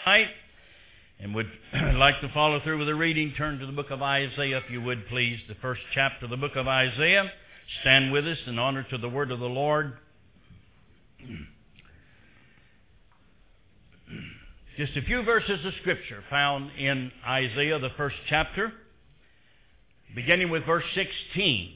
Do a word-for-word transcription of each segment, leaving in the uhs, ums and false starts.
tonight and would like to follow through with the reading, turn to the book of Isaiah, if you would please, the first chapter of the book of Isaiah. Stand with us in honor to the word of the Lord. Just a few verses of Scripture found in Isaiah, the first chapter, beginning with verse sixteen.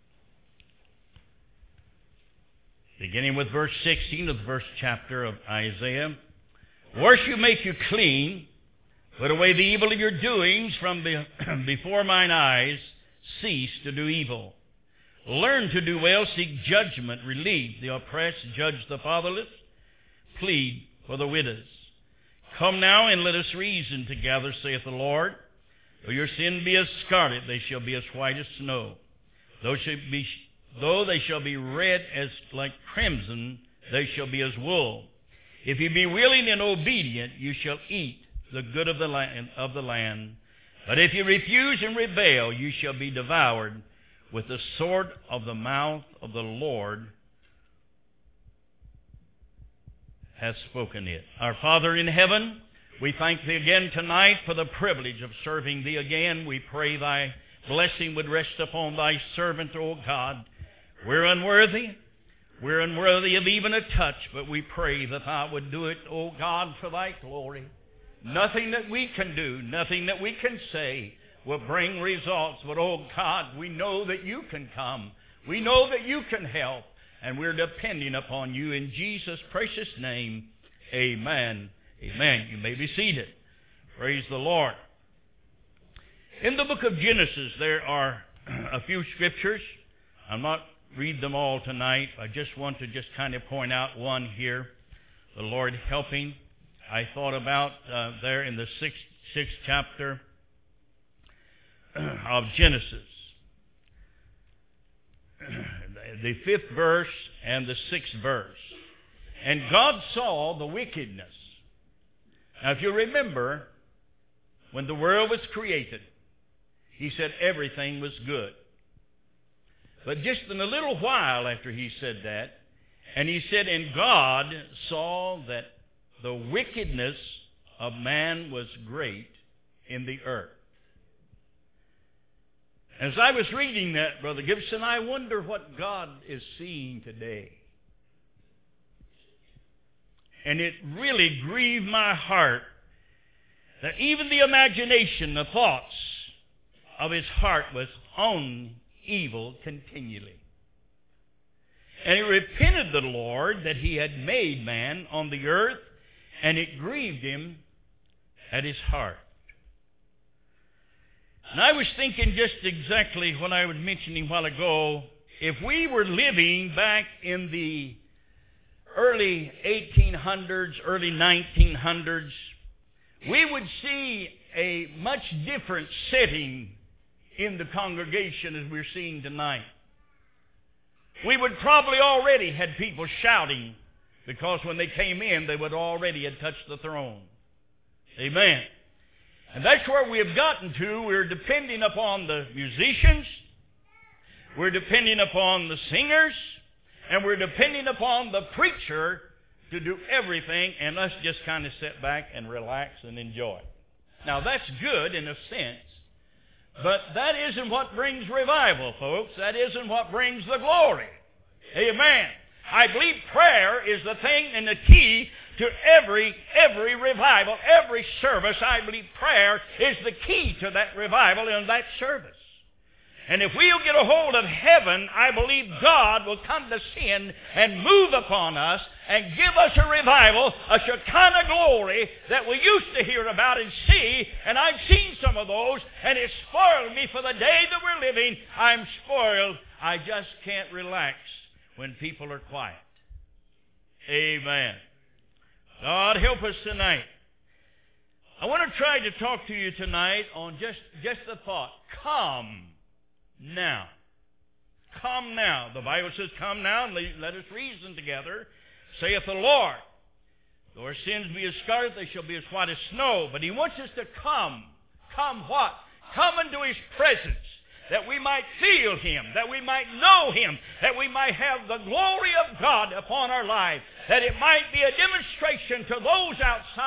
Beginning with verse sixteen of the first chapter of Isaiah. Wash you, make you clean, put away the evil of your doings from be- before mine eyes, cease to do evil. Learn to do well, seek judgment, relieve the oppressed, judge the fatherless, plead for the widows. Come now and let us reason together, saith the Lord. Though your sin be as scarlet, they shall be as white as snow. Though, shall be, though they shall be red as like crimson, they shall be as wool. If you be willing and obedient, you shall eat the good of the land. Of the land. But if you refuse and rebel, you shall be devoured with the sword of the mouth of the Lord has spoken it. Our Father in heaven, we thank Thee again tonight for the privilege of serving Thee again. We pray Thy blessing would rest upon Thy servant, O God. We're unworthy. We're unworthy of even a touch, but we pray that Thou would do it, O God, for Thy glory. Nothing that we can do, nothing that we can say will bring results, but, oh God, we know that You can come. We know that You can help, and we're depending upon You in Jesus' precious name. Amen. Amen. You may be seated. Praise the Lord. In the book of Genesis, there are a few scriptures. I'll not read them all tonight. I just want to just kind of point out one here. The Lord helping. I thought about uh, there in the sixth, sixth chapter of Genesis. The fifth verse and the sixth verse. And God saw the wickedness. Now, if you remember, when the world was created, He said everything was good. But just in a little while after He said that, and He said, and God saw that the wickedness of man was great in the earth. As I was reading that, Brother Gibson, I wonder what God is seeing today. And it really grieved my heart that even the imagination, the thoughts of His heart was on evil continually. And He repented the Lord that He had made man on the earth, and it grieved Him at His heart. And I was thinking just exactly what I was mentioning a while ago, if we were living back in the early eighteen hundreds, early nineteen hundreds, we would see a much different setting in the congregation as we're seeing tonight. We would probably already had people shouting, because when they came in, they would already had touched the throne. Amen. And that's where we have gotten to. We're depending upon the musicians, we're depending upon the singers, and we're depending upon the preacher to do everything, and us just kind of sit back and relax and enjoy. Now, that's good in a sense, but that isn't what brings revival, folks. That isn't what brings the glory. Amen. I believe prayer is the thing and the key to every every revival, every service. I believe prayer is the key to that revival and that service. And if we'll get a hold of heaven, I believe God will condescend and move upon us and give us a revival, a Shekinah glory that we used to hear about and see. And I've seen some of those, and it spoiled me for the day that we're living. I'm spoiled. I just can't relax when people are quiet. Amen. God help us tonight. I want to try to talk to you tonight on just, just the thought, come now. Come now. The Bible says, come now and let us reason together, saith the Lord. Though our sins be as scarlet, they shall be as white as snow. But He wants us to come. Come what? Come into His presence, that we might feel Him, that we might know Him, that we might have the glory of God upon our life, that it might be a demonstration to those outside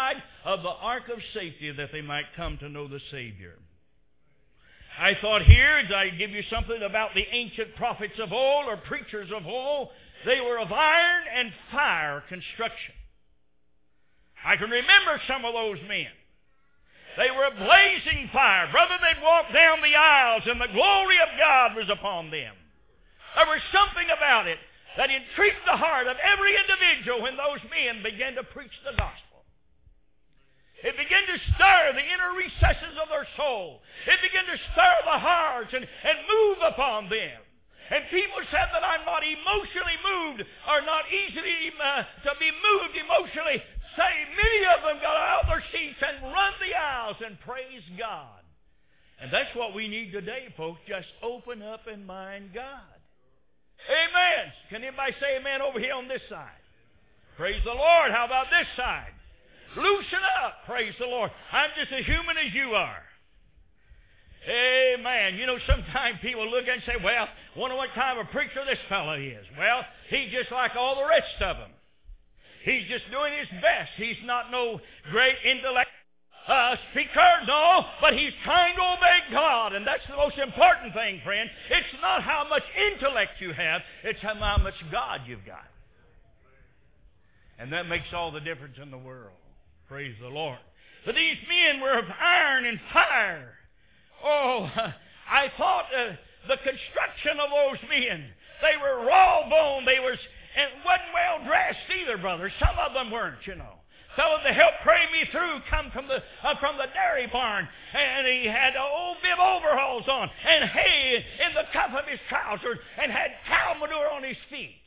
of the ark of safety that they might come to know the Savior. I thought here, as I give you something about the ancient prophets of old or preachers of old, they were of iron and fire construction. I can remember some of those men. They were a blazing fire. Brother, they'd walk down the aisles and the glory of God was upon them. There was something about it that intrigued the heart of every individual when those men began to preach the gospel. It began to stir the inner recesses of their soul. It began to stir the hearts and, and move upon them. And people said that I'm not emotionally moved or not easily uh, to be moved emotionally. Say, many of them got out of their seats and run the aisles and praise God. And that's what we need today, folks. Just open up and mind God. Amen. Can anybody say amen over here on this side? Praise the Lord. How about this side? Loosen up. Praise the Lord. I'm just as human as you are. Amen. You know, sometimes people look and say, well, wonder what kind of a preacher this fellow is. Well, he's just like all the rest of them. He's just doing his best. He's not no great intellect uh, speaker, no, but he's trying to obey God, and that's the most important thing, friend. It's not how much intellect you have, it's how much God you've got. And that makes all the difference in the world. Praise the Lord. But these men were of iron and fire. Oh, I thought uh, the construction of those men, they were raw bone, they was, and wasn't well dressed either, brother. Some of them weren't, you know. Fellow that helped pray me through come from the uh, from the dairy barn, and he had uh, old bib overalls on, and hay in the cuff of his trousers, and had cow manure on his feet.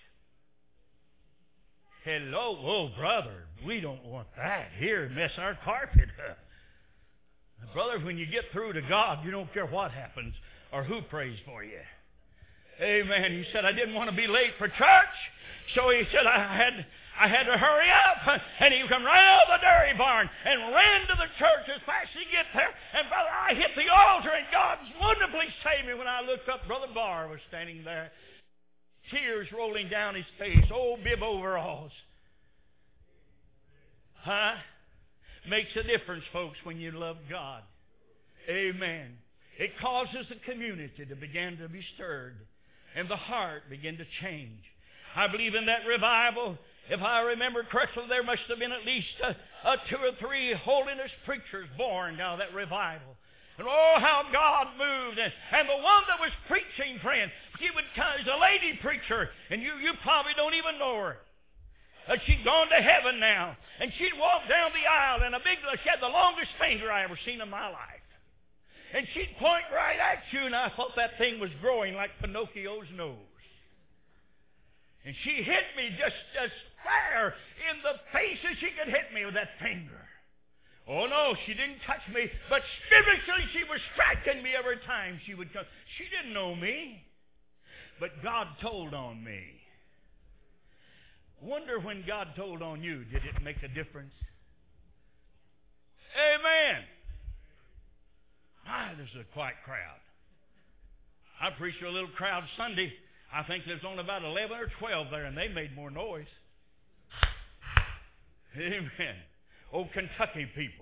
Hello, oh brother, we don't want that here. Mess our carpet up. Brother, when you get through to God, you don't care what happens or who prays for you. Amen. He said, I didn't want to be late for church, so he said I had I had to hurry up. And he come right out of the dairy barn and ran to the church as fast as he get there. And brother, I hit the altar, and God wonderfully saved me. When I looked up, Brother Barr was standing there, tears rolling down his face, old bib overalls. Huh? Makes a difference, folks, when you love God. Amen. It causes the community to begin to be stirred and the heart begin to change. I believe in that revival. If I remember correctly, there must have been at least uh, uh, two or three holiness preachers born out of that revival. And oh, how God moved. And, and the one that was preaching, friend, she would come as a lady preacher, and you, you probably don't even know her. Uh, she'd gone to heaven now. And she'd walk down the aisle, and a big, she had the longest finger I ever seen in my life. And she'd point right at you, and I thought that thing was growing like Pinocchio's nose. And she hit me just as fair in the face as she could hit me with that finger. Oh no, she didn't touch me, but spiritually she was striking me every time she would come. She didn't know me, but God told on me. Wonder when God told on you, did it make a difference? Amen. Ah, there's a quiet crowd. I preached to a little crowd Sunday. I think there's only about eleven or twelve there, and they made more noise. Amen. Oh, Kentucky people.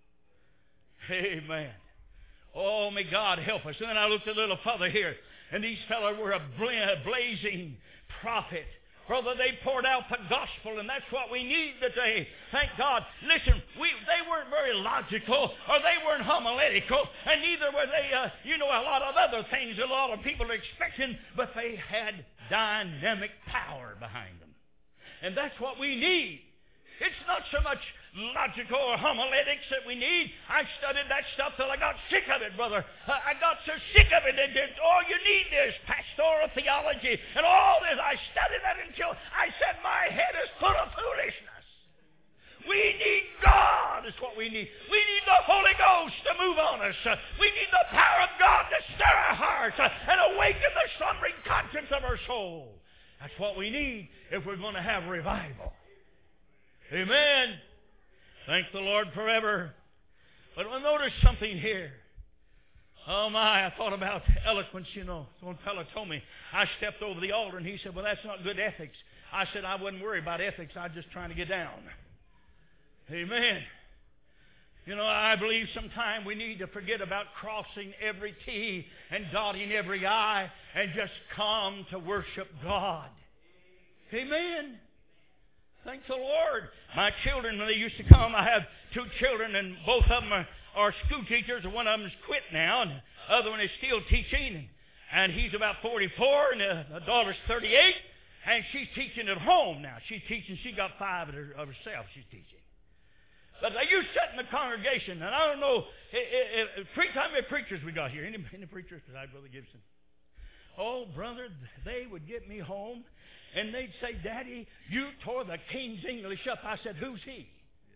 Amen. Oh, may God help us. And then I looked a little further here, and these fellows were a blazing prophet. Brother, they poured out the gospel, and that's what we need today. Thank God. Listen, we they weren't very logical, or they weren't homiletical, and neither were they, uh, you know, a lot of other things a lot of people are expecting, but they had dynamic power behind them. And that's what we need. It's not so much logical or homiletics that we need. I studied that stuff till I got sick of it, brother. I got so sick of it that all you need is pastoral theology and all this. I studied that until I said my head is full of foolishness. We need God is what we need. We need the Holy Ghost to move on us. We need the power of God to stir our hearts and awaken the slumbering conscience of our soul. That's what we need if we're going to have revival. Amen. Thank the Lord forever. But we'll notice something here. Oh my, I thought about eloquence, you know. One fellow told me, I stepped over the altar and he said, well, that's not good ethics. I said, I wouldn't worry about ethics. I'm just trying to get down. Amen. You know, I believe sometime we need to forget about crossing every T and dotting every I and just come to worship God. Amen. Thank the Lord. My children, when they used to come, I have two children, and both of them are, are school teachers, and one of them has quit now, and the other one is still teaching. And he's about forty-four, and the, the daughter's thirty-eight, and she's teaching at home now. She's teaching. She got five of, her, of herself she's teaching. But they used to sit in the congregation, and I don't know, it, it, it, how many preachers we got here? Any, any preachers besides Brother Gibson? Oh, brother, they would get me home, and they'd say, Daddy, you tore the King's English up. I said, who's he?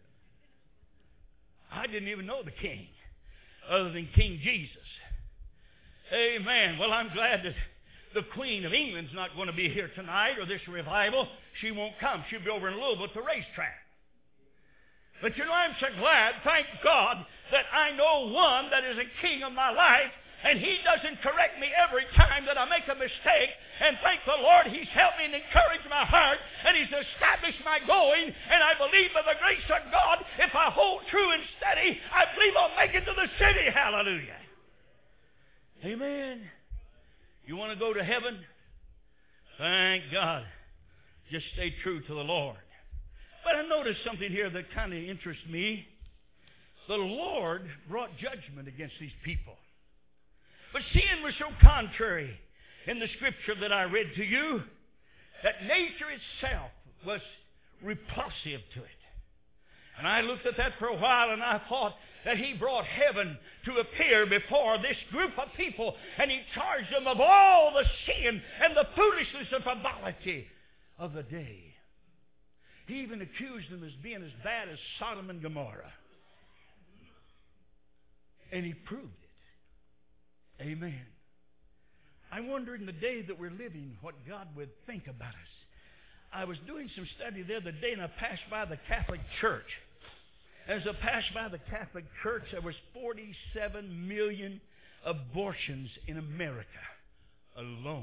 I didn't even know the King, other than King Jesus. Amen. Well, I'm glad that the Queen of England's not going to be here tonight, or this revival. She won't come. She'll be over in Louisville at the racetrack. But you know, I'm so glad, thank God, that I know one that is a king of my life, and he doesn't correct me every time that I make a mistake. And thank the Lord, he's helped me and encouraged my heart, and he's established my going. And I believe by the grace of God, if I hold true and steady, I believe I'll make it to the city. Hallelujah. Amen. You want to go to heaven? Thank God. Just stay true to the Lord. But I noticed something here that kind of interests me. The Lord brought judgment against these people. But seeing was so contrary in the scripture that I read to you, that nature itself was repulsive to it. And I looked at that for a while, and I thought that he brought heaven to appear before this group of people, and he charged them of all the sin and the foolishness and frivolity of the day. He even accused them as being as bad as Sodom and Gomorrah. And he proved it. Amen. I wonder in the day that we're living what God would think about us. I was doing some study the other day, and I passed by the Catholic Church. As I passed by the Catholic Church, there was forty-seven million abortions in America alone.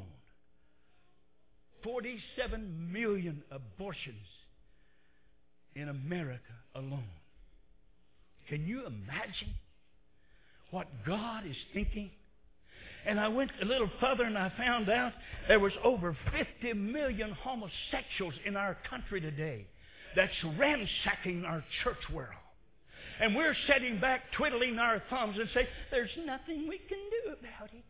forty-seven million abortions in America alone. Can you imagine what God is thinking? And I went a little further, and I found out there was over fifty million homosexuals in our country today that's ransacking our church world. And we're sitting back twiddling our thumbs and say, there's nothing we can do about it.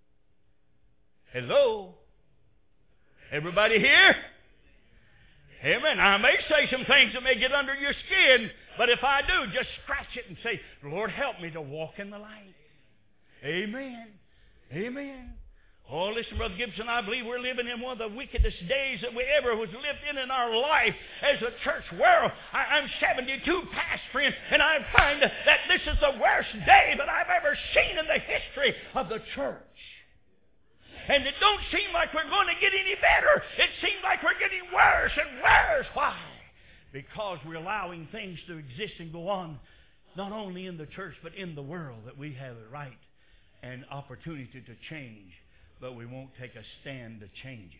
Hello? Everybody here? Amen. I may say some things that may get under your skin, but if I do, just scratch it and say, Lord, help me to walk in the light. Amen. Amen. Oh, listen, Brother Gibson, I believe we're living in one of the wickedest days that we ever was lived in in our life as a church world. I, I'm seventy-two past, friend, and I find that this is the worst day that I've ever seen in the history of the church. And it don't seem like we're going to get any better. It seems like we're getting worse and worse. Why? Because we're allowing things to exist and go on, not only in the church, but in the world, that we have a right and opportunity to change, but we won't take a stand to change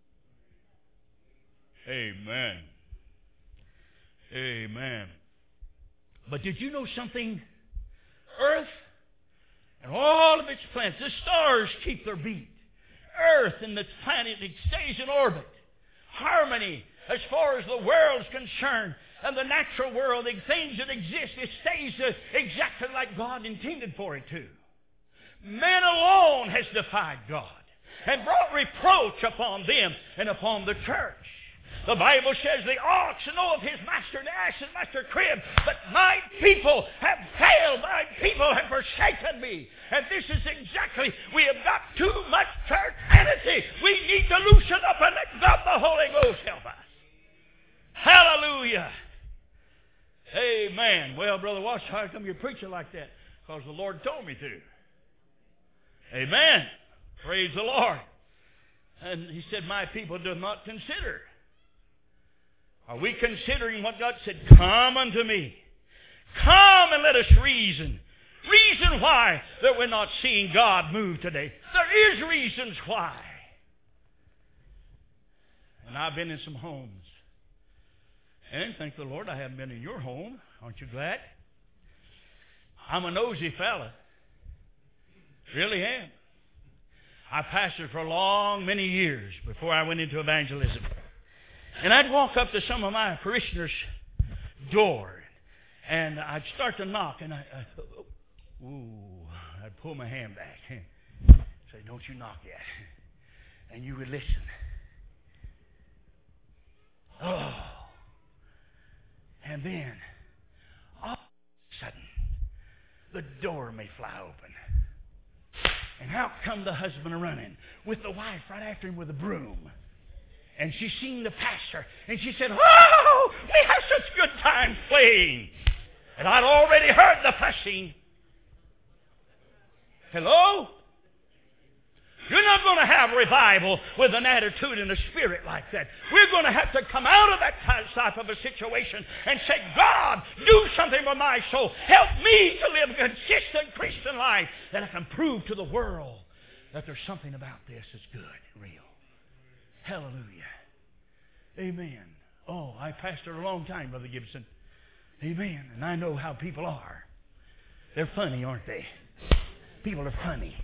it. Amen. Amen. But did you know something? Earth and all of its planets, the stars keep their beat. Earth and the planet, it stays in orbit. Harmony as far as the world's concerned. And the natural world, the things that exist, it stays uh, exactly like God intended for it to. Man alone has defied God and brought reproach upon them and upon the church. The Bible says the ox knoweth his master, and the ass his master crib, but my people have failed, my people have forsaken me. And this is exactly, we have got too much churchianity. We need to loosen up and let God the Holy Ghost help us. Hallelujah. Amen. Well, Brother Watts, how come you're preaching like that? Because the Lord told me to. Amen. Praise the Lord. And he said, my people do not consider. Are we considering what God said? Come unto me. Come and let us reason. Reason why that we're not seeing God move today. There is reasons why. And I've been in some homes. And thank the Lord I haven't been in your home. Aren't you glad? I'm a nosy fella. Really am. I pastored for long, many years before I went into evangelism. And I'd walk up to some of my parishioners' door, and I'd start to knock, and I, I ooh, I'd pull my hand back, say, "Don't you knock yet." And you would listen. Oh. And then, all of a sudden, the door may fly open. And out come the husband running with the wife right after him with a broom. And she seen the pastor, and she said, "Oh, we have such good time playing." And I'd already heard the fussing. Hello? You're not going to have revival with an attitude and a spirit like that. We're going to have to come out of that type of a situation and say, "God, do something with my soul. Help me to live a consistent Christian life that I can prove to the world that there's something about this that's good and real." Hallelujah. Amen. Oh, I pastored a long time, Brother Gibson. Amen. And I know how people are. They're funny, aren't they? People are funny.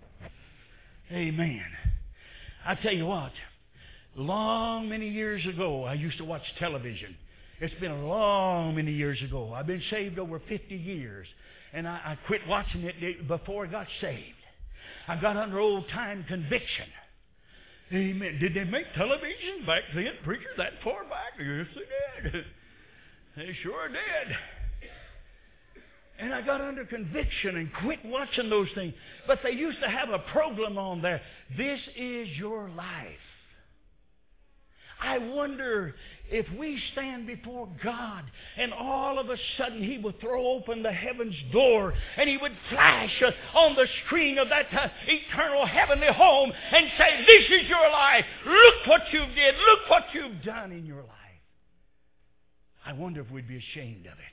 Amen. I tell you what, long many years ago, I used to watch television. It's been a long many years ago. I've been saved over fifty years, and I, I quit watching it before I got saved. I got under old-time conviction. Amen. Did they make television back then, preacher, that far back? Yes, they did. They sure did. And I got under conviction and quit watching those things. But they used to have a program on there. This is your life. I wonder if we stand before God and all of a sudden He would throw open the heaven's door and He would flash uh, on the screen of that uh, eternal heavenly home and say, "This is your life. Look what you did. Look what you've done in your life." I wonder if we'd be ashamed of it.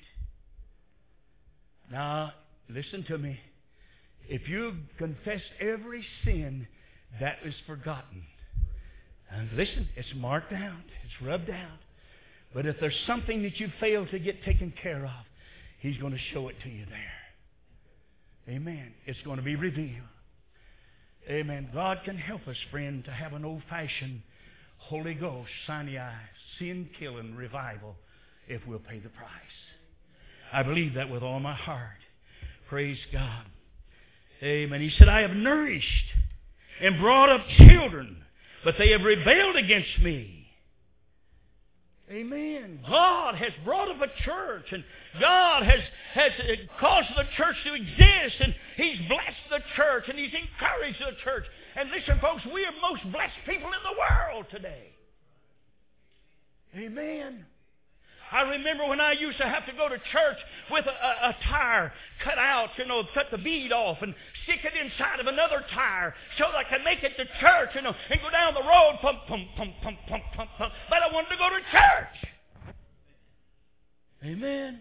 Now, listen to me. If you confess every sin, that is forgotten. And listen, it's marked out. It's rubbed out. But if there's something that you fail to get taken care of, He's going to show it to you there. Amen. It's going to be revealed. Amen. God can help us, friend, to have an old-fashioned Holy Ghost, Sinai, sin-killing revival if we'll pay the price. I believe that with all my heart. Praise God. Amen. He said, "I have nourished and brought up children, but they have rebelled against me." Amen. God has brought up a church, and God has, has caused the church to exist, and He's blessed the church, and He's encouraged the church. And listen, folks, we are most blessed people in the world today. Amen. I remember when I used to have to go to church with a, a, a tire cut out, you know, cut the bead off and stick it inside of another tire so that I could make it to church, you know, and go down the road, pump, pump, pump, pump, pump, pump, pump. But I wanted to go to church. Amen.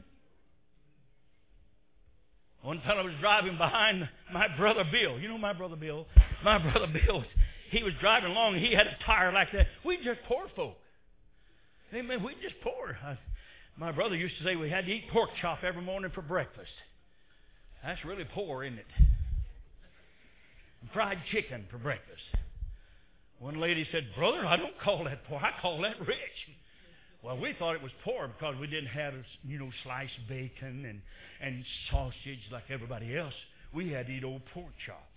One fellow was driving behind my brother Bill. You know my brother Bill? My brother Bill, he was driving along, and he had a tire like that. We just poor folk. Amen. We just poor. I, My brother used to say we had to eat pork chop every morning for breakfast. That's really poor, isn't it? And fried chicken for breakfast. One lady said, "Brother, I don't call that poor. I call that rich." Well, we thought it was poor because we didn't have, you know, sliced bacon and, and sausage like everybody else. We had to eat old pork chops.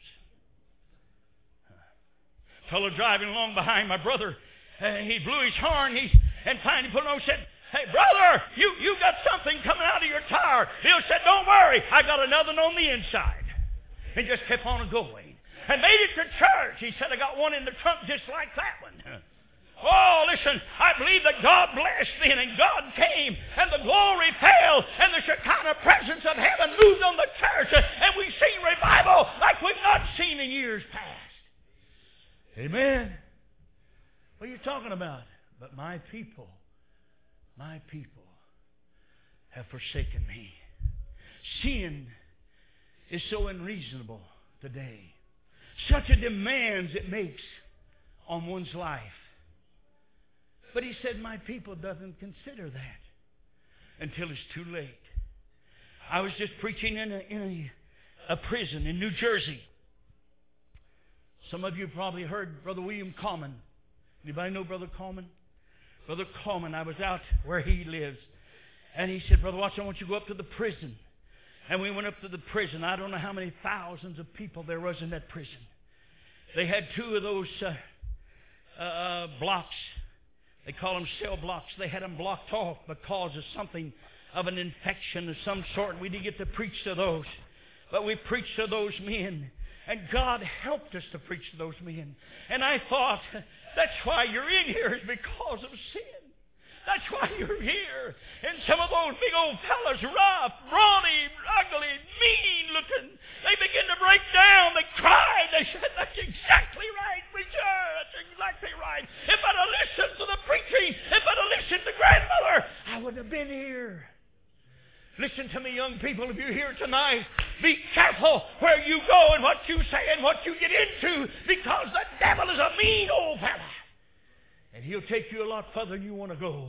A fellow driving along behind my brother, uh, he blew his horn, he, and finally put it on and said, "Hey, brother, you, you got something coming out of your tire." Bill said, "Don't worry, I got another one on the inside." And just kept on going. And made it to church. He said, "I got one in the trunk just like that one." Oh, listen, I believe that God blessed then, and God came, and the glory fell, and the Shekinah presence of heaven moved on the church, and we've seen revival like we've not seen in years past. Amen. What are you talking about? But my people, my people have forsaken me. Sin is so unreasonable today. Such a demands it makes on one's life. But he said, my people doesn't consider that until it's too late. I was just preaching in a, in a, a prison in New Jersey. Some of you probably heard Brother William Coleman. Anybody know Brother Coleman? Brother Coleman, I was out where he lives. And he said, Brother Watson, I want you to go up to the prison. And we went up to the prison. I don't know how many thousands of people there was in that prison. They had two of those uh, uh, blocks. They call them cell blocks. They had them blocked off because of something of an infection of some sort. We didn't get to preach to those. But we preached to those men. And God helped us to preach to those men. And I thought, that's why you're in here, is because of sin. That's why you're here. And some of those big old fellas, rough, brawny, ugly, mean-looking, they begin to break down. They cried. They said, that's exactly right, preacher. That's exactly right. If I'd have listened to the preaching, if I'd have listened to grandmother, I wouldn't have been here. Listen to me, young people, if you're here tonight, be careful where you go and what you say and what you get into, because the devil is a mean old fella. And he'll take you a lot further than you want to go.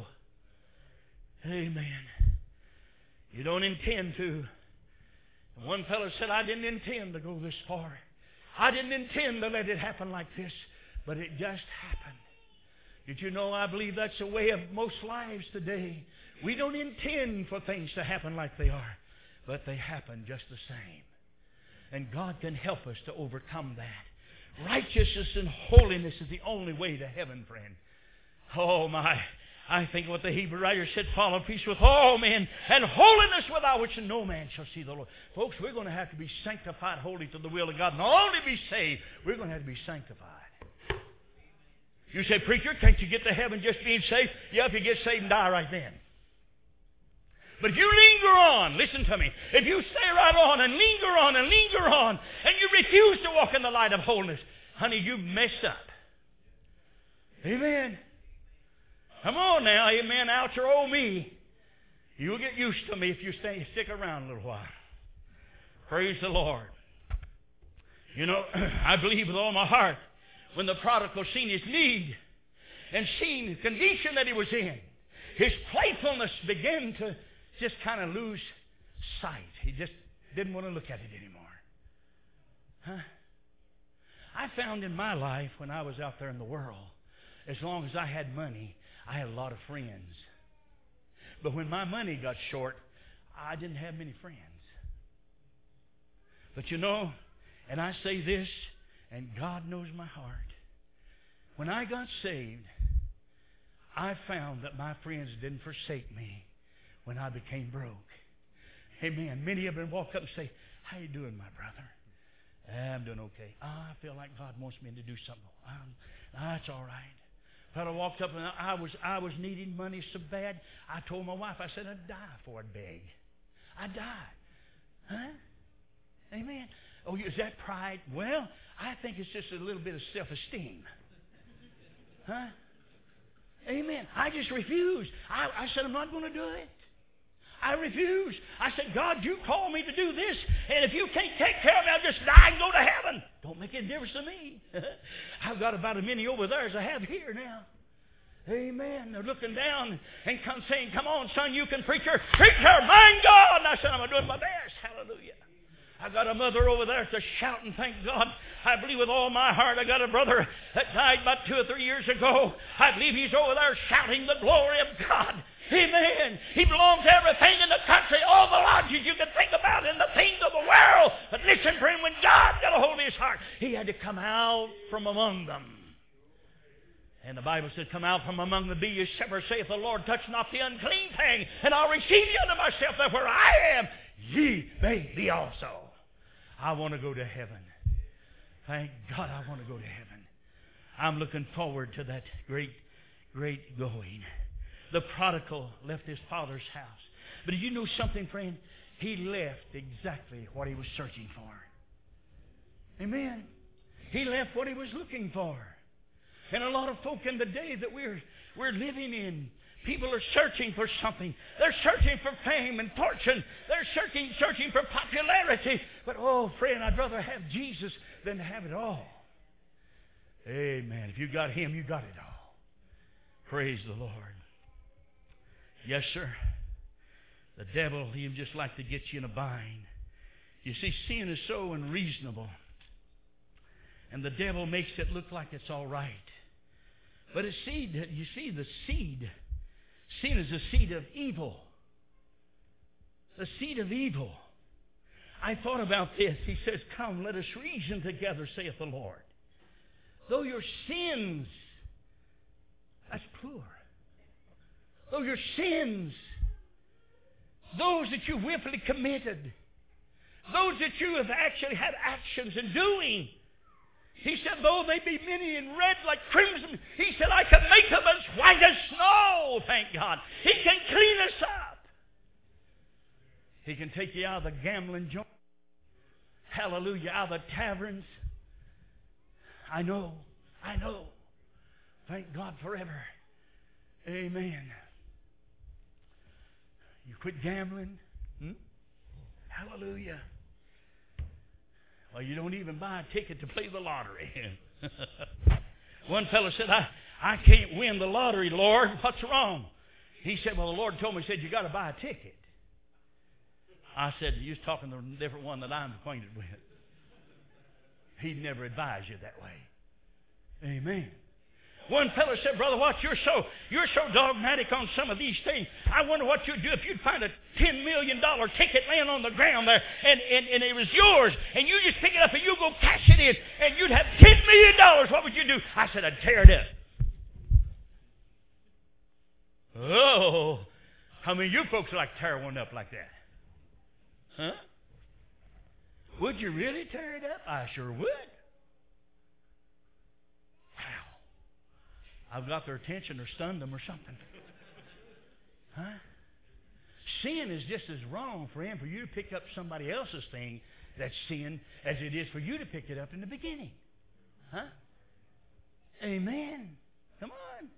Amen. You don't intend to. One fellow said, I didn't intend to go this far. I didn't intend to let it happen like this, but it just happened. Did you know, I believe that's the way of most lives today. We don't intend for things to happen like they are, but they happen just the same. And God can help us to overcome that. Righteousness and holiness is the only way to heaven, friend. Oh my, I think what the Hebrew writer said, follow peace with all men, and holiness without which no man shall see the Lord. Folks, we're going to have to be sanctified, holy to the will of God. Not only be saved, we're going to have to be sanctified. You say, preacher, can't you get to heaven just being saved? Yeah, if you get saved and die right then. But if you linger on, listen to me, if you stay right on and linger on and linger on, and you refuse to walk in the light of holiness, honey, you've messed up. Amen. Come on now, amen, out your old me. You'll get used to me if you stay, stick around a little while. Praise the Lord. You know, I believe with all my heart, when the prodigal seen his need and seen the condition that he was in, his playfulness began to just kind of lose sight. He just didn't want to look at it anymore. Huh? I found in my life when I was out there in the world, as long as I had money, I had a lot of friends. But when my money got short, I didn't have many friends. But you know, and I say this, and God knows my heart. When I got saved, I found that my friends didn't forsake me when I became broke. Amen. Many of them walk up and say, how you doing, my brother? I'm doing okay. Oh, I feel like God wants me to do something. Um, that's all right. Fellow walked up and I was I was needing money so bad. I told my wife, I said, I'd die before I'd beg. I'd die. Huh? Amen. Oh, is that pride? Well, I think it's just a little bit of self-esteem. Huh? Amen. I just refused. I, I said, I'm not going to do it. I refused. I said, God, you called me to do this, and if you can't take care of me, I'll just die and go to heaven. Don't make any difference to me. I've got about as many over there as I have here now. Amen. They're looking down and come saying, come on, son, you can preacher. Preacher, mind God. And I said, I'm doing my best. Hallelujah. I got a mother over there to shout and thank God. I believe with all my heart. I got a brother that died about two or three years ago. I believe he's over there shouting the glory of God. Amen. He belongs to everything in the country, all the lodges you can think about in the things of the world. But listen, friend, when God got a hold of his heart, he had to come out from among them. And the Bible said, come out from among the be ye separate, saith the Lord, touch not the unclean thing, and I'll receive you unto myself, that where I am, ye may be also. I want to go to heaven. Thank God I want to go to heaven. I'm looking forward to that great, great going. The prodigal left his father's house. But did you know something, friend? He left exactly what he was searching for. Amen. He left what he was looking for. And a lot of folk in the day that we're, we're living in, people are searching for something. They're searching for fame and fortune. They're searching, searching for popularity. But, oh, friend, I'd rather have Jesus than to have it all. Amen. If you got him, you got it all. Praise the Lord. Yes, sir. The devil, he'd just like to get you in a bind. You see, sin is so unreasonable. And the devil makes it look like it's all right. But a seed, you see, the seed, sin is a seed of evil. The seed of evil. I thought about this. He says, come, let us reason together, saith the Lord. Though your sins, that's plural. Though your sins, those that you willfully committed, those that you have actually had actions in doing, he said, though they be many and red like crimson, he said, I can make them as white as snow, thank God. He can clean us up. He can take you out of the gambling joint. Hallelujah, out of the taverns. I know, I know. Thank God forever. Amen. You quit gambling. Hmm? Hallelujah. Well, you don't even buy a ticket to play the lottery. One fellow said, I, I can't win the lottery, Lord. What's wrong? He said, well, the Lord told me, he said, you got to buy a ticket. I said, you're talking to a different one that I'm acquainted with. He'd never advise you that way. Amen. One fellow said, Brother Watts, you're so, you're so dogmatic on some of these things. I wonder what you'd do if you'd find a ten million dollars ticket laying on the ground there, and, and, and it was yours, and you just pick it up and you go cash it in, and you'd have ten million dollars. What would you do? I said, I'd tear it up. Oh, how many of you folks like to tear one up like that? Huh? Would you really tear it up? I sure would. I've got their attention or stunned them or something. Huh? Sin is just as wrong for him for you to pick up somebody else's thing that's sin as it is for you to pick it up in the beginning. Huh? Amen. Come on.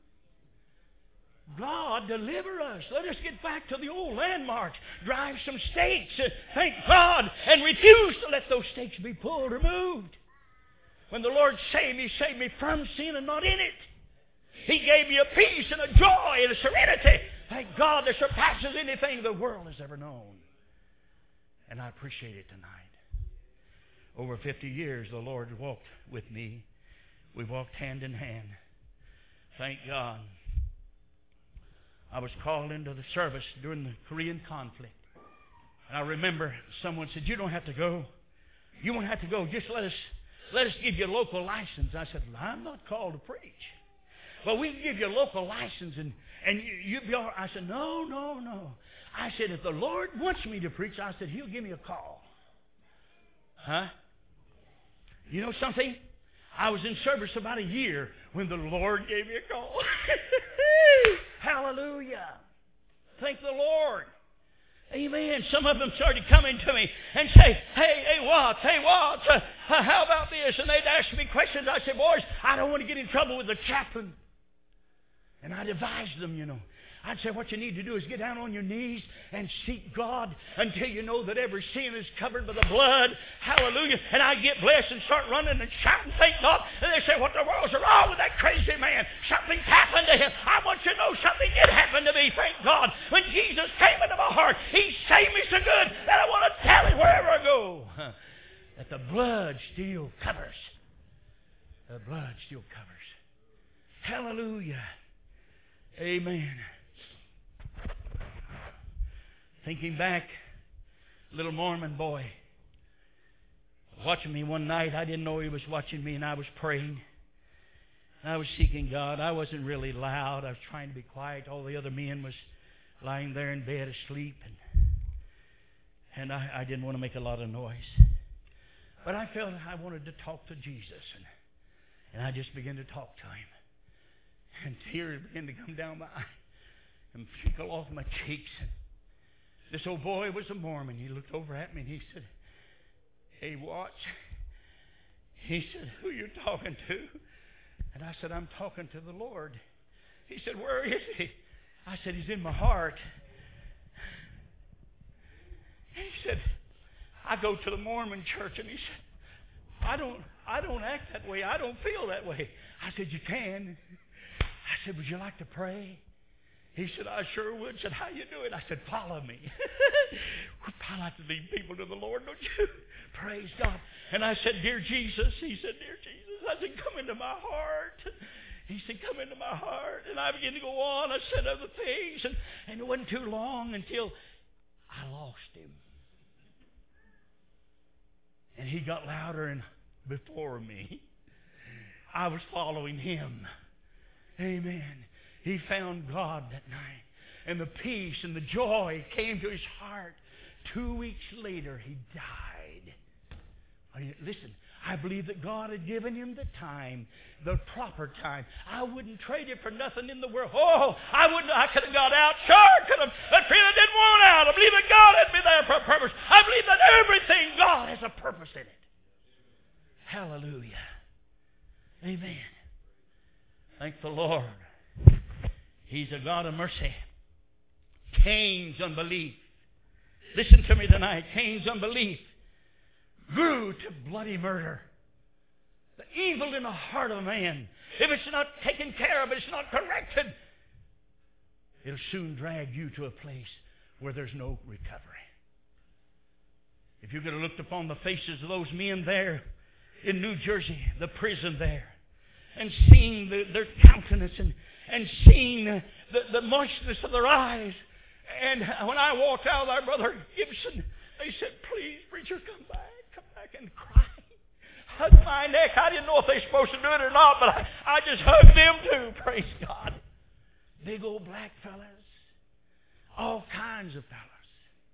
God, deliver us. Let us get back to the old landmarks. Drive some stakes, uh, thank God, and refuse to let those stakes be pulled or moved. When the Lord saved me, He saved me from sin and not in it. He gave me a peace and a joy and a serenity, thank God, that surpasses anything the world has ever known. And I appreciate it tonight. Over fifty years, the Lord walked with me. We walked hand in hand. Thank God. I was called into the service during the Korean conflict. And I remember someone said, you don't have to go. You won't have to go. Just let us, let us give you a local license. I said, well, I'm not called to preach. Well, we can give you a local license and, and you, you'll be all right. I said, no, no, no. I said, if the Lord wants me to preach, I said, He'll give me a call. Huh? You know something? I was in service about a year when the Lord gave me a call. Hallelujah. Thank the Lord. Amen. Some of them started coming to me and say, hey, hey, Watts, hey, Watts, uh, uh, how about this? And they'd ask me questions. I said, boys, I don't want to get in trouble with the chaplain. And I'd advise them, you know. I'd say what you need to do is get down on your knees and seek God until you know that every sin is covered by the blood. Hallelujah. And I'd get blessed and start running and shouting, thank God. And they say, what the world's wrong with that crazy man? Something's happened to him. I want you to know something did happen to me, thank God. When Jesus came into my heart, He saved me so good that I want to tell Him wherever I go that the blood still covers. The blood still covers. Hallelujah. Amen. Thinking back, little Mormon boy watching me one night. I didn't know he was watching me, and I was praying. I was seeking God. I wasn't really loud. I was trying to be quiet. All the other men was lying there in bed asleep, and and I, I didn't want to make a lot of noise. But I felt I wanted to talk to Jesus, and and I just began to talk to Him. And tears began to come down my eyes and trickle off my cheeks. And this old boy was a Mormon. He looked over at me and he said, hey, Watts. He said, who you talking to? And I said, I'm talking to the Lord. He said, where is He? I said, He's in my heart. And he said, I go to the Mormon church. And he said, I don't, I don't act that way. I don't feel that way. I said, you can. I said, would you like to pray? He said, I sure would. Said, how you doing? I said, follow me. I like to lead people to the Lord, don't you? Praise God. And I said, dear Jesus. He said, dear Jesus. I said, come into my heart. He said, come into my heart. And I began to go on. I said other things. And, and it wasn't too long until I lost him. And he got louder and before me. I was following him. Amen. He found God that night. And the peace and the joy came to his heart. Two weeks later, he died. I mean, listen, I believe that God had given him the time, the proper time. I wouldn't trade it for nothing in the world. Oh, I wouldn't. I could have got out. Sure, could have. But I didn't want out. I believe that God had me there for a purpose. I believe that everything, God has a purpose in it. Hallelujah. Amen. Thank the Lord. He's a God of mercy. Cain's unbelief. Listen to me tonight. Cain's unbelief grew to bloody murder. The evil in the heart of a man, if it's not taken care of, it's not corrected, it'll soon drag you to a place where there's no recovery. If you could have looked upon the faces of those men there in New Jersey, the prison there, and seen the, their countenance and, and seen the, the moistness of their eyes. And when I walked out there, Brother Gibson, they said, please, preacher, come back. Come back and cry. Hug my neck. I didn't know if they were supposed to do it or not, but I, I just hugged them too. Praise God. Big old black fellas. All kinds of fellas.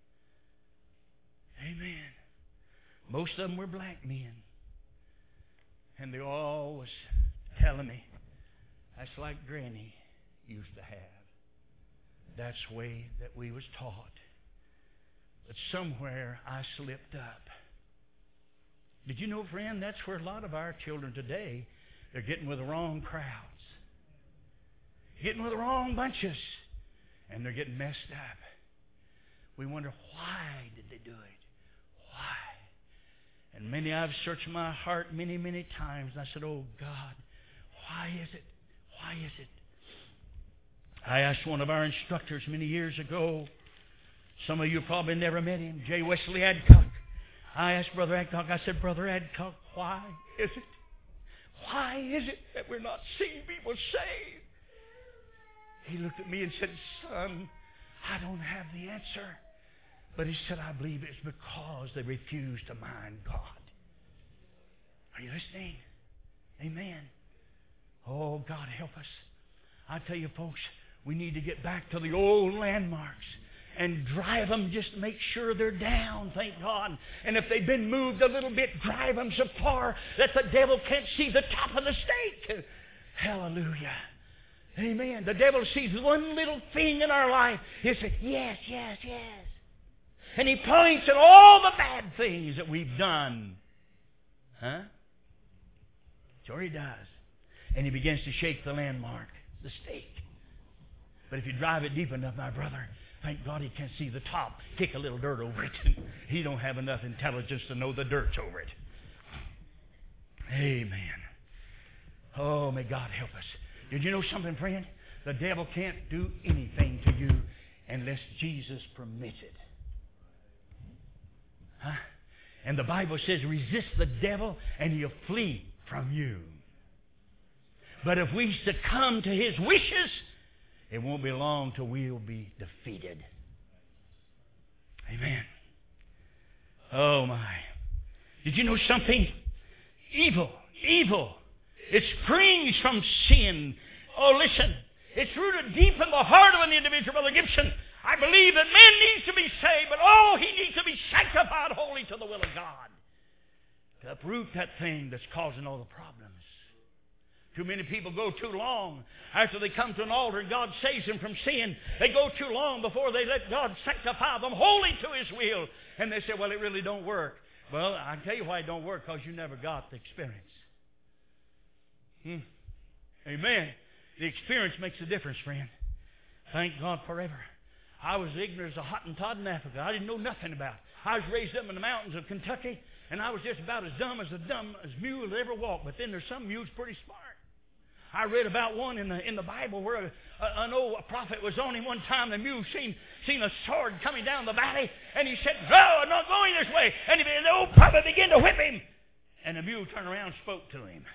Amen. Most of them were black men. And they all was telling me, that's like Granny used to have. That's the way that we was taught. But somewhere I slipped up. Did you know, friend, that's where a lot of our children today, they're getting with the wrong crowds. Getting with the wrong bunches. And they're getting messed up. We wonder, why did they do it? Why? And many, I've searched my heart many, many times. And I said, oh, God, why is it? Why is it? I asked one of our instructors many years ago. Some of you probably never met him. J. Wesley Adcock. I asked Brother Adcock, I said, Brother Adcock, why is it? Why is it that we're not seeing people saved? He looked at me and said, son, I don't have the answer. But he said, I believe it's because they refuse to mind God. Are you listening? Amen. Oh, God help us. I tell you, folks, we need to get back to the old landmarks and drive them, just make sure they're down, thank God. And if they've been moved a little bit, drive them so far that the devil can't see the top of the stake. Hallelujah. Amen. The devil sees one little thing in our life. He says, yes, yes, yes. And he points at all the bad things that we've done. Huh? Sure he does. And he begins to shake the landmark, the stake. But if you drive it deep enough, my brother, thank God he can't see the top. Kick a little dirt over it. He don't have enough intelligence to know the dirt's over it. Amen. Oh, may God help us. Did you know something, friend? The devil can't do anything to you unless Jesus permits it. Huh? And the Bible says, resist the devil and he'll flee from you. But if we succumb to his wishes, it won't be long till we'll be defeated. Amen. Oh my. Did you know something? Evil, evil. It springs from sin. Oh, listen. It's rooted deep in the heart of an individual, Brother Gibson. I believe that man needs to be saved, but oh, he needs to be sanctified wholly to the will of God. To uproot that thing that's causing all the problems. Too many people go too long after they come to an altar and God saves them from sin. They go too long before they let God sanctify them wholly to His will. And they say, well, it really don't work. Well, I tell you why it don't work, because you never got the experience. Hmm. Amen. The experience makes a difference, friend. Thank God forever. I was ignorant as a Hottentot in Africa. I didn't know nothing about it. I was raised up in the mountains of Kentucky, and I was just about as dumb as a dumb as mule that ever walked. But then there's some mules pretty smart. I read about one in the in the Bible where a, a, an old prophet was on him one time. The mule seen seen a sword coming down the valley, and he said, "No, I'm not going this way." And he, the old prophet began to whip him, and the mule turned around and spoke to him.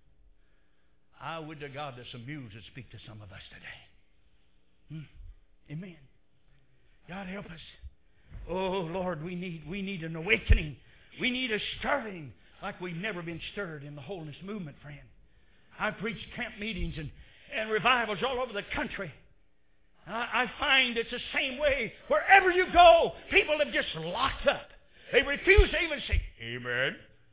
I would to God that some mules would speak to some of us today. Hmm. Amen. God help us. Oh Lord, we need we need an awakening. We need a stirring like we've never been stirred in the holiness movement, friend. I've preached camp meetings and, and revivals all over the country. I, I find it's the same way. Wherever you go, people have just locked up. They refuse to even say, Amen.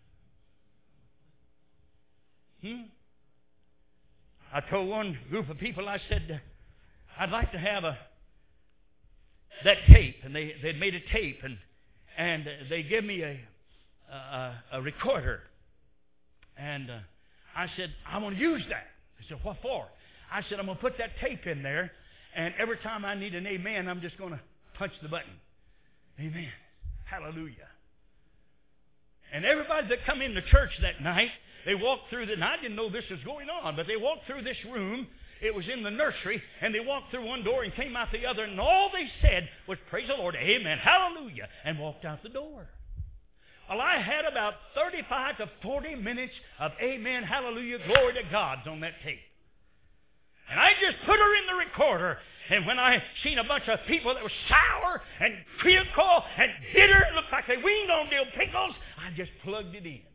Hmm? I told one group of people, I said, I'd like to have a that tape. And they, they'd made a tape, and, and they gave me a, a, a recorder. And uh, I said, I want to use that. They said, what for? I said, I'm going to put that tape in there, and every time I need an amen, I'm just going to punch the button. Amen. Hallelujah. And everybody that come into church that night, they walked through the, and I didn't know this was going on, but they walked through this room. It was in the nursery, and they walked through one door and came out the other, and all they said was, praise the Lord, amen, hallelujah, and walked out the door. Well, I had about thirty-five to forty minutes of amen, hallelujah, glory to God on that tape. And I just put her in the recorder, and when I seen a bunch of people that were sour and critical and bitter, looked like they weaned on dill pickles, I just plugged it in.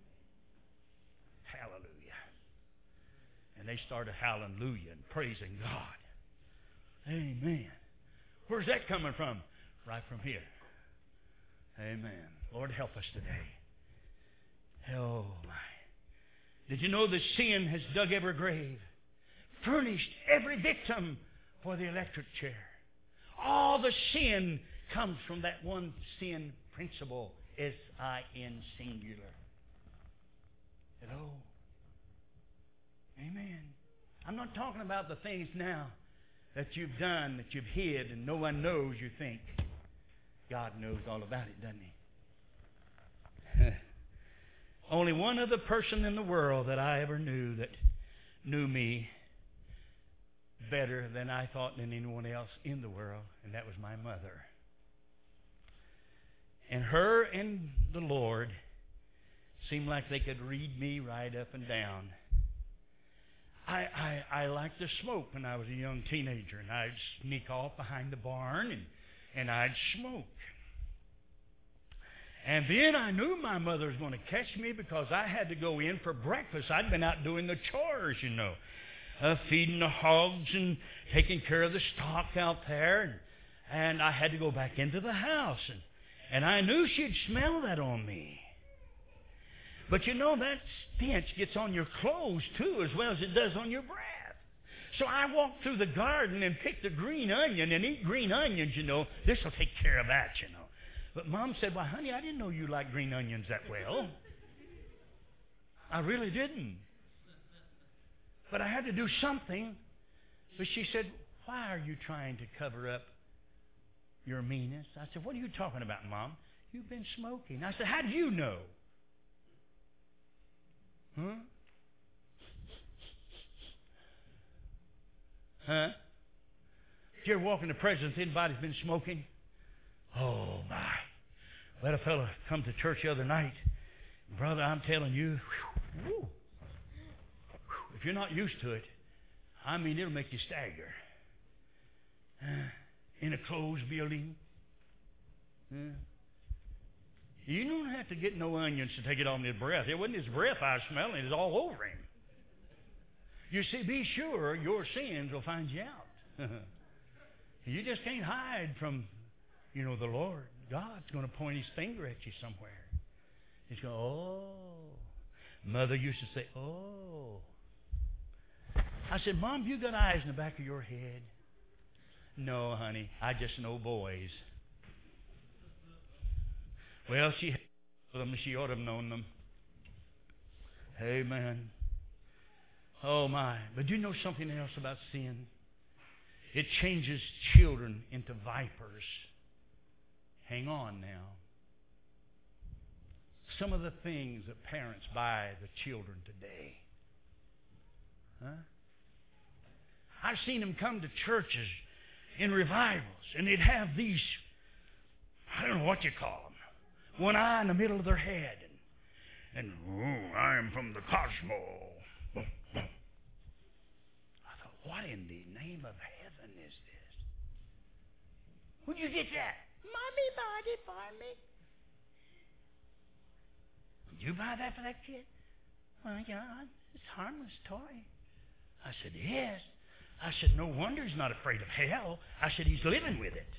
Hallelujah. And they started hallelujah and praising God. Amen. Where's that coming from? Right from here. Amen. Lord, help us today. Oh, my. Did you know that sin has dug every grave, furnished every victim for the electric chair? All the sin comes from that one sin principle, S I N singular. Hello? Amen. I'm not talking about the things now that you've done, that you've hid, and no one knows you think. God knows all about it, doesn't He? Only one other person in the world that I ever knew that knew me better than I thought than anyone else in the world, and that was my mother. And her and the Lord seemed like they could read me right up and down. I, I, I liked to smoke when I was a young teenager, and I'd sneak off behind the barn and, and I'd smoke. And then I knew my mother was going to catch me because I had to go in for breakfast. I'd been out doing the chores, you know, uh, feeding the hogs and taking care of the stock out there. And, and I had to go back into the house. And, and I knew she'd smell that on me. But you know, that stench gets on your clothes too, as well as it does on your breath. So I walked through the garden and picked a green onion and eat green onions, you know. This will take care of that, you know. But Mom said, well, honey, I didn't know you liked green onions that well. I really didn't. But I had to do something. But she said, why are you trying to cover up your meanness? I said, what are you talking about, Mom? You've been smoking. I said, how do you know? Huh? Huh? Did you ever walk in the presence, anybody's been smoking? Oh, my. We had a fellow come to church the other night. Brother, I'm telling you, whew, whew, if you're not used to it, I mean, it'll make you stagger. Uh, in a closed building. Uh, you don't have to get no onions to take it on his breath. It wasn't his breath I was smelling. It was all over him. You see, be sure your sins will find you out. You just can't hide from, you know, the Lord. God's going to point His finger at you somewhere. He's going, oh. Mother used to say, oh. I said, Mom, you got eyes in the back of your head? No, honey, I just know boys. Well, she had them. She ought to have known them. Amen. Oh, my. But do you know something else about sin? It changes children into vipers. Hang on now. Some of the things that parents buy the children today. Huh? I've seen them come to churches in revivals, and they'd have these, I don't know what you call them, one eye in the middle of their head, and, and oh, I am from the cosmos. I thought, what in the name of heaven is this? Where'd you get that? Mommy bought it for me. Did you buy that for that kid? Well, yeah, it's a harmless toy. I said, yes. I said, no wonder he's not afraid of hell. I said, he's living with it.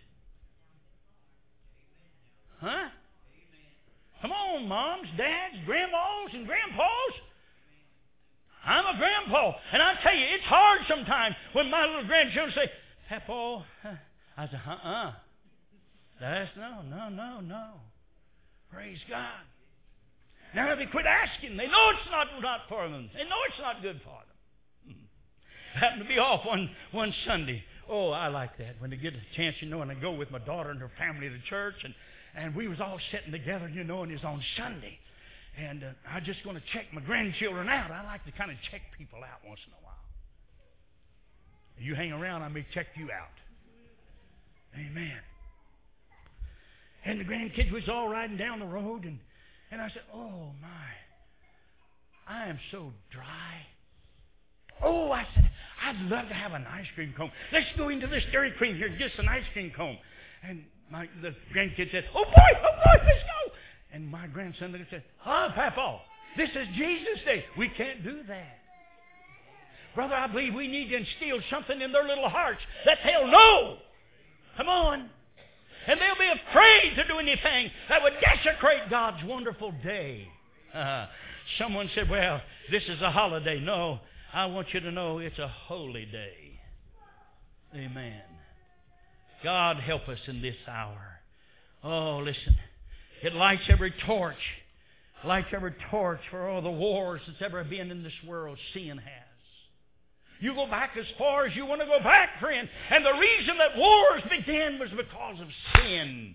Huh? Come on, moms, dads, grandmas, and grandpas. I'm a grandpa. And I tell you, it's hard sometimes when my little grandchildren say, Papa, I said, uh-uh. That's no, no, no, no. Praise God. Now they quit asking. They know it's not, not for them. They know it's not good for them. Happened to be off one, one Sunday. Oh, I like that. When they get a chance, you know, and I go with my daughter and her family to church, and, and we was all sitting together, you know, and it was on Sunday. And uh, I just going to check my grandchildren out. I like to kind of check people out once in a while. You hang around, I may check you out. Amen. And the grandkids was all riding down the road, and, and I said, oh, my, I am so dry. Oh, I said, I'd love to have an ice cream cone. Let's go into this Dairy Queen here and get an ice cream cone. And my the grandkid said, oh, boy, oh, boy, let's go. And my grandson said, oh, Papa, this is Jesus' day. We can't do that. Brother, I believe we need to instill something in their little hearts that they'll know. Come on. And they'll be afraid to do anything that would desecrate God's wonderful day. Uh, someone said, well, this is a holiday. No, I want you to know it's a holy day. Amen. God help us in this hour. Oh, listen. It lights every torch. Lights every torch for all the wars that's ever been in this world. Sin has. You go back as far as you want to go back, friend. And the reason that wars began was because of sin.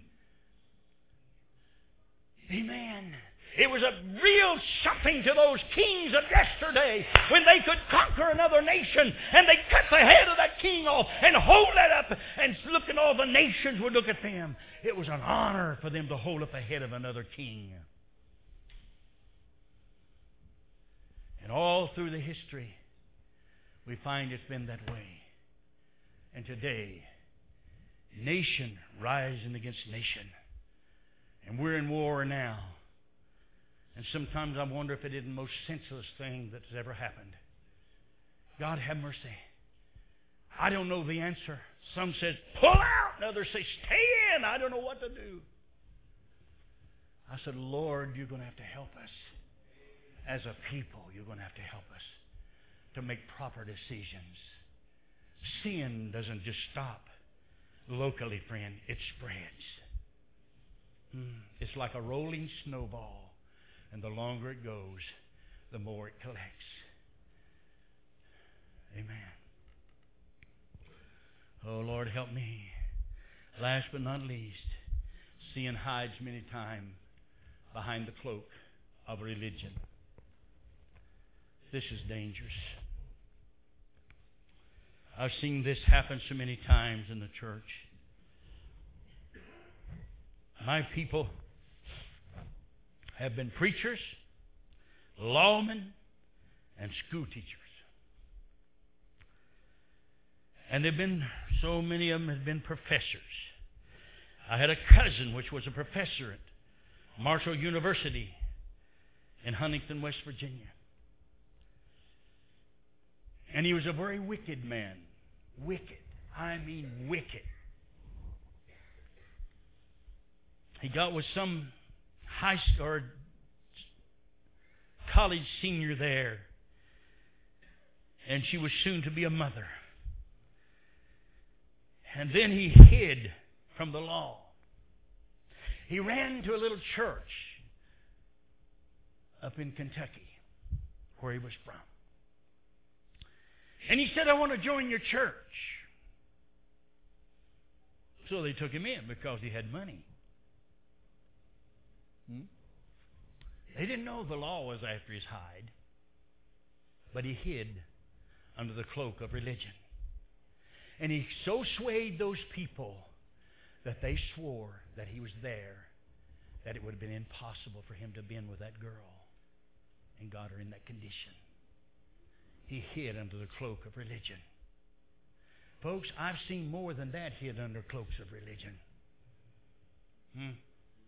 Amen. It was a real something to those kings of yesterday when they could conquer another nation and they cut the head of that king off and hold that up and look at all the nations would look at them. It was an honor for them to hold up the head of another king. And all through the history, we find it's been that way. And today, nation rising against nation. And we're in war now. And sometimes I wonder if it isn't the most senseless thing that's ever happened. God have mercy. I don't know the answer. Some says, pull out. And others say, stay in. I don't know what to do. I said, Lord, you're going to have to help us. As a people, you're going to have to help us to make proper decisions. Sin doesn't just stop locally, friend. It spreads. Hmm. It's like a rolling snowball. And the longer it goes, the more it collects. Amen. Oh, Lord, help me. Last but not least, sin hides many times behind the cloak of religion. This is dangerous. I've seen this happen so many times in the church. My people have been preachers, lawmen, and school teachers. And they've been, so many of them have been professors. I had a cousin which was a professor at Marshall University in Huntington, West Virginia. And he was a very wicked man. Wicked. I mean wicked. He got with some high school or college senior there. And she was soon to be a mother. And then he hid from the law. He ran to a little church up in Kentucky, where he was from. And he said, I want to join your church. So they took him in because he had money. Hmm? They didn't know the law was after his hide, but he hid under the cloak of religion. And he so swayed those people that they swore that he was there, that it would have been impossible for him to have been with that girl and got her in that condition. He hid under the cloak of religion. Folks, I've seen more than that hid under cloaks of religion. Hmm.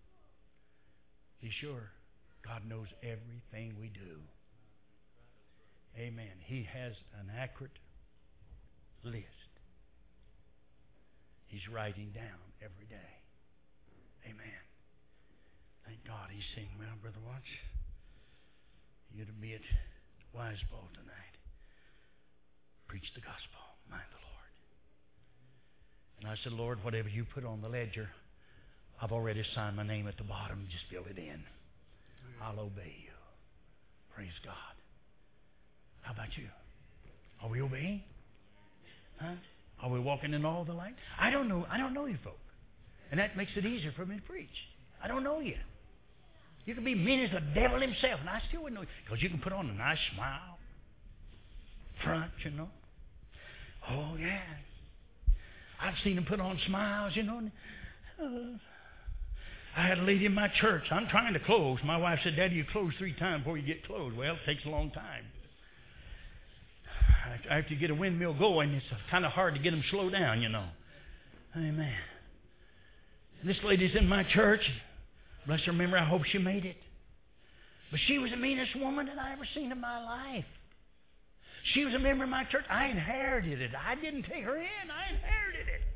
Be sure, God knows everything we do. Amen. He has an accurate list. He's writing down every day. Amen. Thank God he's saying, well, Brother Watts, you're to be at Wise Bowl tonight. Preach the gospel. Mind the Lord. And I said, Lord, whatever you put on the ledger, I've already signed my name at the bottom. Just fill it in. I'll obey you. Praise God. How about you? Are we obeying? Huh? Are we walking in all the light? I don't know. I don't know you folk. And that makes it easier for me to preach. I don't know you. You can be mean as the devil himself, and I still wouldn't know you. Because you can put on a nice smile. Front, you know. Oh, yeah. I've seen them put on smiles, you know. Uh, I had a lady in my church. I'm trying to close. My wife said, Daddy, you close three times before you get closed. Well, it takes a long time. After you get a windmill going, it's kind of hard to get them slow down, you know. Amen. This lady's in my church. Bless her memory. I hope she made it. But she was the meanest woman that I ever seen in my life. She was a member of my church. I inherited it. I didn't take her in. I inherited it.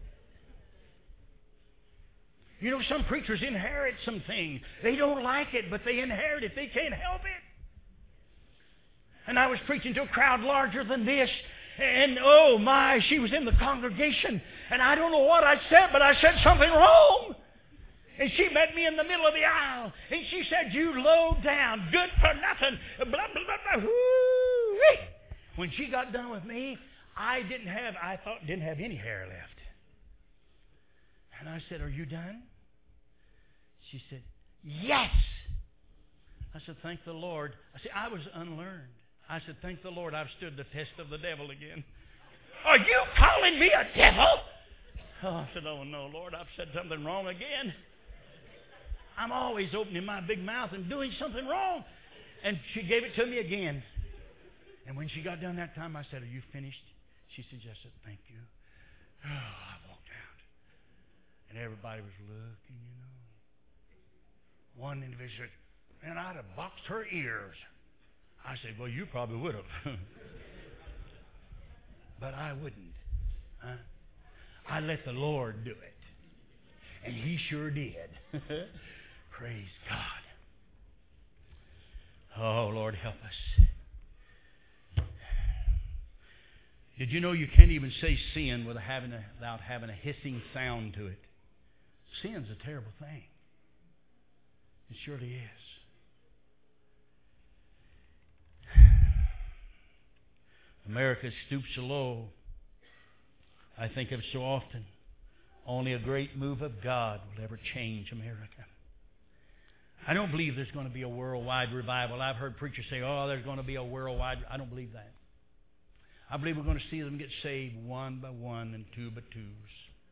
You know, some preachers inherit some things. They don't like it, but they inherit it. They can't help it. And I was preaching to a crowd larger than this. And oh my, she was in the congregation. And I don't know what I said, but I said something wrong. And she met me in the middle of the aisle. And she said, you low down, good for nothing. Blah, blah, blah, blah. Woo-wee. When she got done with me, I didn't have, I thought, didn't have any hair left. And I said, are you done? She said, yes. I said, thank the Lord. I said, I was unlearned. I said, thank the Lord I've stood the test of the devil again. Are you calling me a devil? Oh, I said, oh no, Lord, I've said something wrong again. I'm always opening my big mouth and doing something wrong. And she gave it to me again. And when she got done that time, I said, are you finished? She said, yes. I said, thank you. Oh, I walked out. And everybody was looking, you know. One individual said, man, I'd have boxed her ears. I said, well, you probably would have. But I wouldn't. Huh? I let the Lord do it. And He sure did. Praise God. Oh, Lord, help us. Did you know you can't even say sin without having a, without having a hissing sound to it? Sin's a terrible thing. It surely is. America stoops so low. I think of it so often. Only a great move of God will ever change America. I don't believe there's going to be a worldwide revival. I've heard preachers say, oh, there's going to be a worldwide. I don't believe that. I believe we're going to see them get saved one by one and two by twos.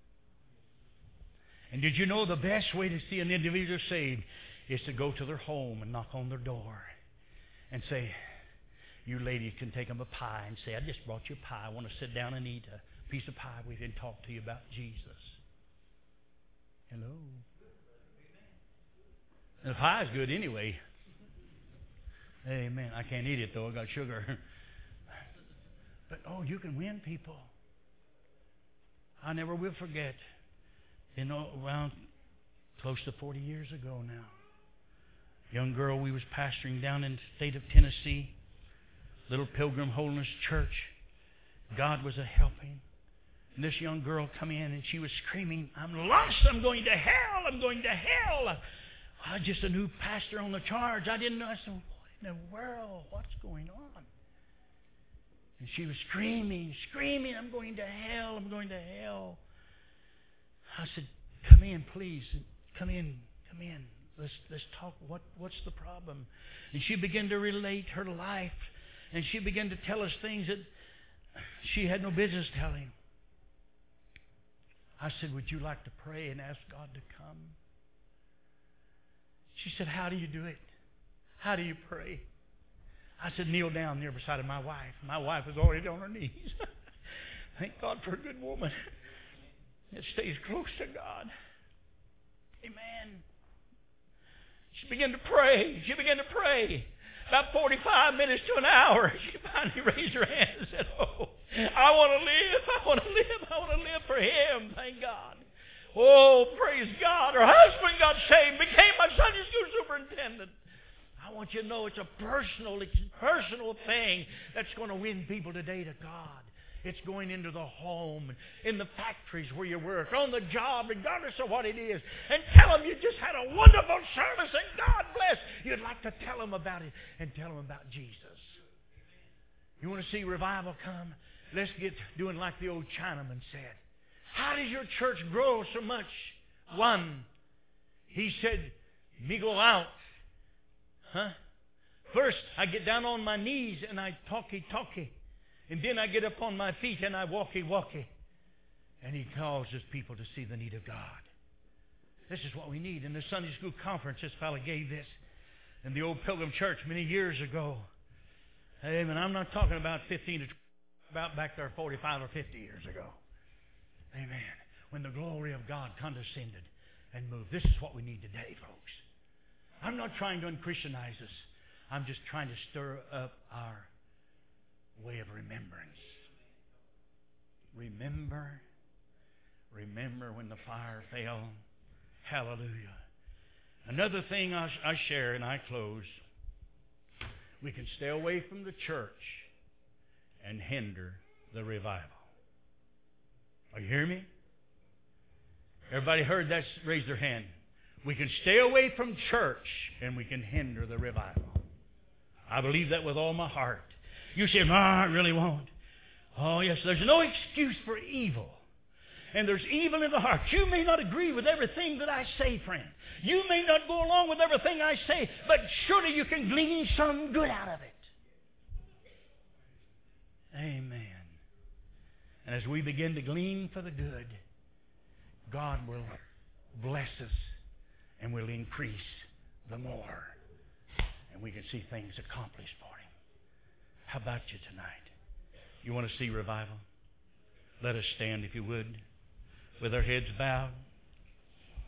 And did you know the best way to see an individual saved is to go to their home and knock on their door and say, you ladies can take them a pie and say, I just brought you a pie. I want to sit down and eat a piece of pie with you and talk to you about Jesus. Hello. And the pie's good anyway. Amen. I can't eat it though. I got sugar. But oh, you can win people. I never will forget. You know, around close to forty years ago now. Young girl we was pastoring down in the state of Tennessee. Little Pilgrim Holiness Church. God was a helping. And this young girl come in and she was screaming, I'm lost. I'm going to hell. I'm going to hell. I was just a new pastor on the charge. I didn't know. I said, what in the world? What's going on? And she was screaming, screaming, I'm going to hell. I'm going to hell. I said, come in, please. Come in. Come in. Let's, let's talk. What, what's the problem? And she began to relate her life. And she began to tell us things that she had no business telling. I said, would you like to pray and ask God to come? She said, how do you do it? How do you pray? I said, kneel down there beside of my wife. My wife was already on her knees. Thank God for a good woman that stays close to God. Amen. She began to pray. She began to pray. About forty-five minutes to an hour, she finally raised her hand and said, oh, I want to live. I want to live. I want to live for Him. Thank God. Oh, praise God. Her husband got saved, became my Sunday school superintendent. I want you to know it's a personal, it's a personal thing that's going to win people today to God. It's going into the home, in the factories where you work, on the job, regardless of what it is. And tell them you just had a wonderful service and God bless. You'd like to tell them about it and tell them about Jesus. You want to see revival come? Let's get doing like the old Chinaman said. How does your church grow so much? One, he said, me go out. Huh? First, I get down on my knees and I talky talky. And then I get up on my feet and I walky walky. And he causes people to see the need of God. This is what we need. In the Sunday school conference, this fellow gave this in the old Pilgrim Church many years ago. Amen. I'm not talking about fifteen to twenty, about back there forty-five or fifty years ago. Amen. When the glory of God condescended and moved. This is what we need today, folks. I'm not trying to unchristianize us. I'm just trying to stir up our way of remembrance. Remember, remember when the fire fell. Hallelujah. Another thing I, I share and I close. We can stay away from the church and hinder the revival. Are you hearing me? Everybody heard that? Raise their hand. We can stay away from church and we can hinder the revival. I believe that with all my heart. You say, no, I really won't. Oh, yes, there's no excuse for evil. And there's evil in the heart. You may not agree with everything that I say, friend. You may not go along with everything I say, but surely you can glean some good out of it. Amen. And as we begin to glean for the good, God will bless us and will increase the more. And we can see things accomplished for Him. How about you tonight? You want to see revival? Let us stand, if you would, with our heads bowed.